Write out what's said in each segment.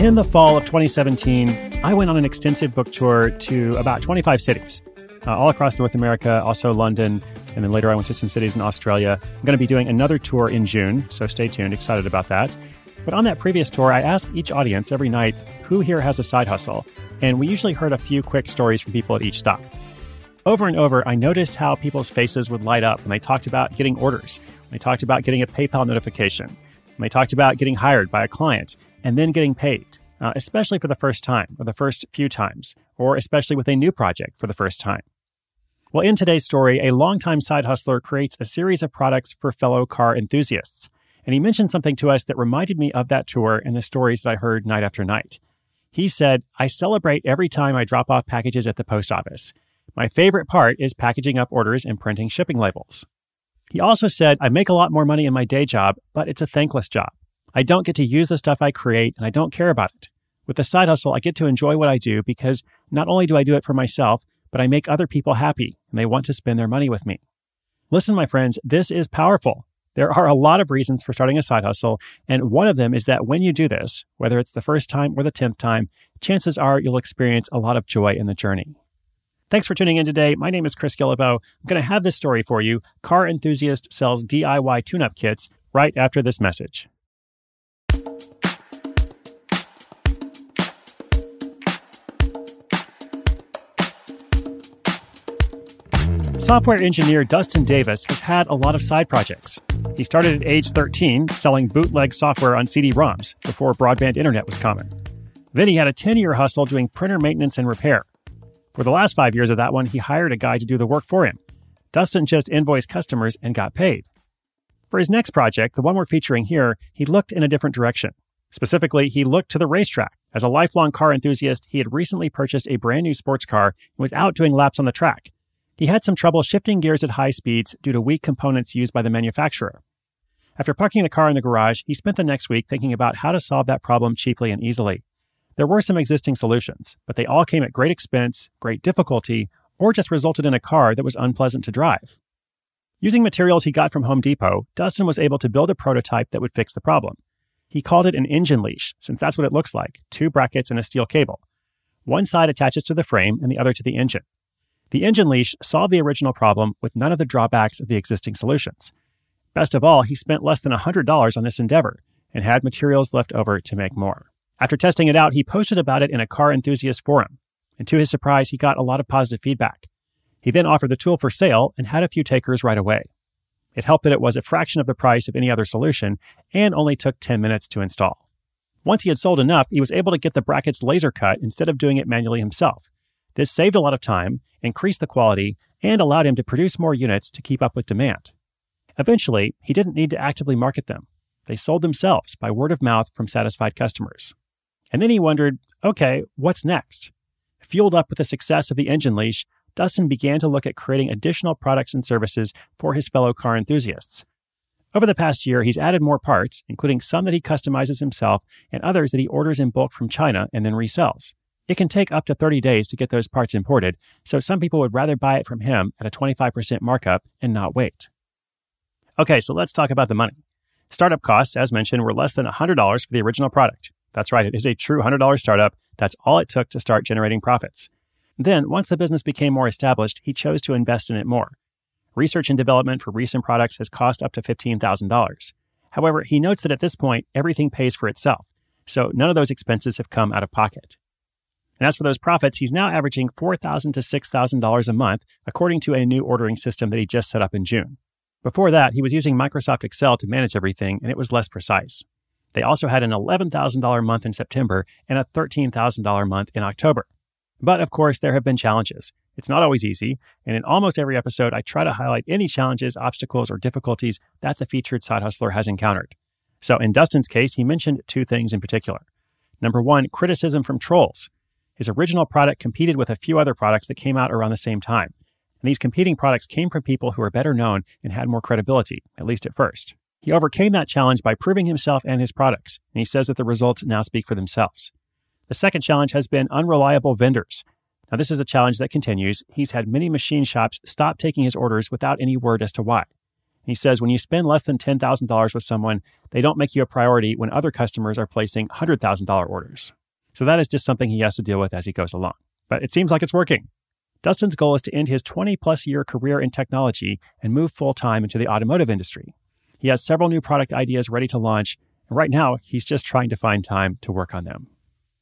In the fall of 2017, I went on an extensive book tour to about 25 cities, all across North America, also London, and then later I went to some cities in Australia. I'm going to be doing another tour in June, so stay tuned, excited about that. But on that previous tour, I asked each audience every night who here has a side hustle, and we usually heard a few quick stories from people at each stop. Over and over, I noticed how people's faces would light up when they talked about getting orders, when they talked about getting a PayPal notification, when they talked about getting hired by a client, and then getting paid, especially for the first time, or the first few times, or especially with a new project for the first time. Well, in today's story, a longtime side hustler creates a series of products for fellow car enthusiasts. And he mentioned something to us that reminded me of that tour and the stories that I heard night after night. He said, "I celebrate every time I drop off packages at the post office. My favorite part is packaging up orders and printing shipping labels." He also said, "I make a lot more money in my day job, but it's a thankless job. I don't get to use the stuff I create, and I don't care about it. With the side hustle, I get to enjoy what I do because not only do I do it for myself, but I make other people happy, and they want to spend their money with me." Listen, my friends, this is powerful. There are a lot of reasons for starting a side hustle, and one of them is that when you do this, whether it's the first time or the 10th time, chances are you'll experience a lot of joy in the journey. Thanks for tuning in today. My name is Chris Guillebeau. I'm going to have this story for you. Car Enthusiast sells DIY tune-up kits right after this message. Software engineer Dustin Davis has had a lot of side projects. He started at age 13 selling bootleg software on CD-ROMs before broadband internet was common. Then he had a 10-year hustle doing printer maintenance and repair. For the last 5 years of that one, he hired a guy to do the work for him. Dustin just invoiced customers and got paid. For his next project, the one we're featuring here, he looked in a different direction. Specifically, he looked to the racetrack. As a lifelong car enthusiast, he had recently purchased a brand new sports car and was out doing laps on the track. He had some trouble shifting gears at high speeds due to weak components used by the manufacturer. After parking the car in the garage, he spent the next week thinking about how to solve that problem cheaply and easily. There were some existing solutions, but they all came at great expense, great difficulty, or just resulted in a car that was unpleasant to drive. Using materials he got from Home Depot, Dustin was able to build a prototype that would fix the problem. He called it an engine leash, since that's what it looks like, 2 brackets and a steel cable. One side attaches to the frame and the other to the engine. The engine leash solved the original problem with none of the drawbacks of the existing solutions. Best of all, he spent less than $100 on this endeavor and had materials left over to make more. After testing it out, he posted about it in a car enthusiast forum, and to his surprise, he got a lot of positive feedback. He then offered the tool for sale and had a few takers right away. It helped that it was a fraction of the price of any other solution and only took 10 minutes to install. Once he had sold enough, he was able to get the brackets laser cut instead of doing it manually himself. This saved a lot of time, increased the quality, and allowed him to produce more units to keep up with demand. Eventually, he didn't need to actively market them. They sold themselves by word of mouth from satisfied customers. And then he wondered, okay, what's next? Fueled up with the success of the engine leash, Dustin began to look at creating additional products and services for his fellow car enthusiasts. Over the past year, he's added more parts, including some that he customizes himself and others that he orders in bulk from China and then resells. It can take up to 30 days to get those parts imported, so some people would rather buy it from him at a 25% markup and not wait. Okay, so let's talk about the money. Startup costs, as mentioned, were less than $100 for the original product. That's right, it is a true $100 startup. That's all it took to start generating profits. Then, once the business became more established, he chose to invest in it more. Research and development for recent products has cost up to $15,000. However, he notes that at this point, everything pays for itself, so none of those expenses have come out of pocket. And as for those profits, he's now averaging $4,000 to $6,000 a month, according to a new ordering system that he just set up in June. Before that, he was using Microsoft Excel to manage everything, and it was less precise. They also had an $11,000 month in September and a $13,000 month in October. But of course, there have been challenges. It's not always easy, and in almost every episode, I try to highlight any challenges, obstacles, or difficulties that the featured side hustler has encountered. So in Dustin's case, he mentioned 2 things in particular. Number 1, criticism from trolls. His original product competed with a few other products that came out around the same time. And these competing products came from people who were better known and had more credibility, at least at first. He overcame that challenge by proving himself and his products, and he says that the results now speak for themselves. The second challenge has been unreliable vendors. Now, this is a challenge that continues. He's had many machine shops stop taking his orders without any word as to why. He says when you spend less than $10,000 with someone, they don't make you a priority when other customers are placing $100,000 orders. So that is just something he has to deal with as he goes along. But it seems like it's working. Dustin's goal is to end his 20-plus year career in technology and move full-time into the automotive industry. He has several new product ideas ready to launch, and right now, he's just trying to find time to work on them.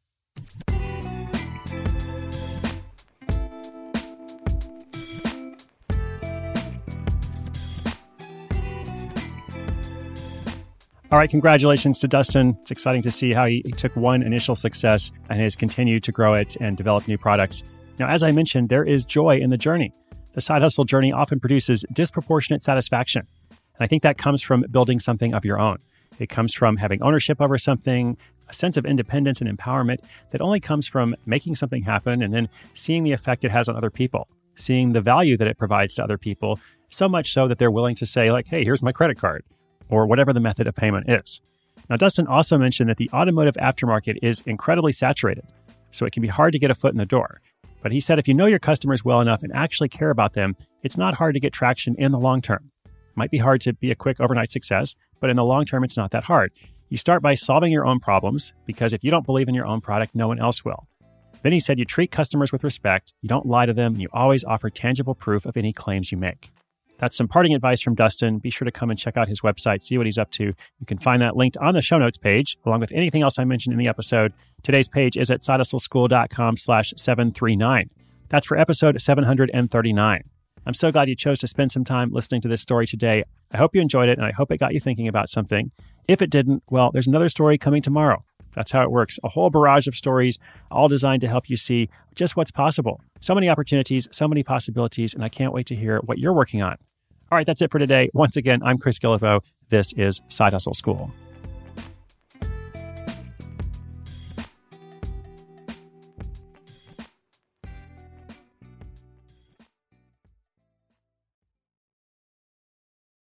All right, congratulations to Dustin. It's exciting to see how he took one initial success and has continued to grow it and develop new products. Now, as I mentioned, there is joy in the journey. The side hustle journey often produces disproportionate satisfaction. And I think that comes from building something of your own. It comes from having ownership over something, a sense of independence and empowerment that only comes from making something happen and then seeing the effect it has on other people, seeing the value that it provides to other people, so much so that they're willing to say, like, hey, here's my credit card, or whatever the method of payment is. Now, Dustin also mentioned that the automotive aftermarket is incredibly saturated, so it can be hard to get a foot in the door. But he said if you know your customers well enough and actually care about them, it's not hard to get traction in the long term. It might be hard to be a quick overnight success, but in the long term, it's not that hard. You start by solving your own problems, because if you don't believe in your own product, no one else will. Then he said you treat customers with respect, you don't lie to them, and you always offer tangible proof of any claims you make. That's some parting advice from Dustin. Be sure to come and check out his website, see what he's up to. You can find that linked on the show notes page, along with anything else I mentioned in the episode. Today's page is at sidehustleschool.com/739. That's for episode 739. I'm so glad you chose to spend some time listening to this story today. I hope you enjoyed it, and I hope it got you thinking about something. If it didn't, well, there's another story coming tomorrow. That's how it works. A whole barrage of stories, all designed to help you see just what's possible. So many opportunities, so many possibilities, and I can't wait to hear what you're working on. All right, that's it for today. Once again, I'm Chris Guillebeau. This is Side Hustle School.